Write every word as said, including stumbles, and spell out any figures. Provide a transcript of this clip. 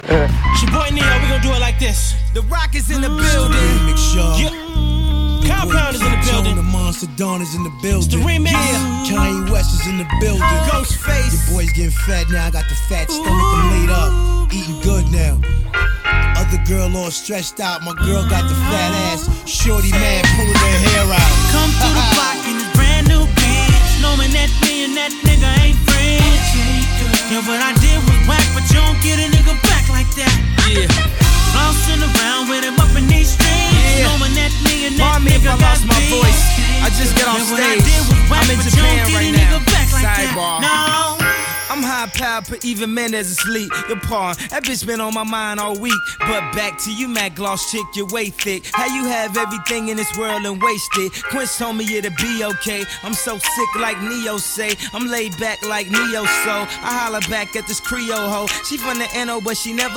She boy Neo, we gon' do it like this. The Rock is in the building. Yeah. Compound is in the building. The Monster Dawn is in the building. It's the remix. Yeah. Kanye West is in the building. Ghostface. Your boy's getting fat now. I got the fat stomach. I'm laid up, eating good now. Other girl all stressed out. My girl got the fat ass. Shorty man pulling her hair out. Come through the block in this brand new Benz, knowing that me and that nigga ain't friends. Yeah, what I did was whack, but you don't get a nigga back like that. Yeah. Flossing around with him up in these streets, Yeah. knowing that me and that Pardon me if nigga I got lost my beef. voice. I just got on Yeah, what I stage. did was whack, I'm in but you Japan don't get right a now. nigga back like Sidebar. that. No. I'm high power, but even Mendez asleep. Your pawn, that bitch been on my mind all week. But back to you, Matt Gloss chick, your way thick. How you have everything in this world and waste it? Quince told me it'll be okay. I'm so sick like Neo say. I'm laid back like Neo, so I holler back at this Creole hoe. She from the N O, but she never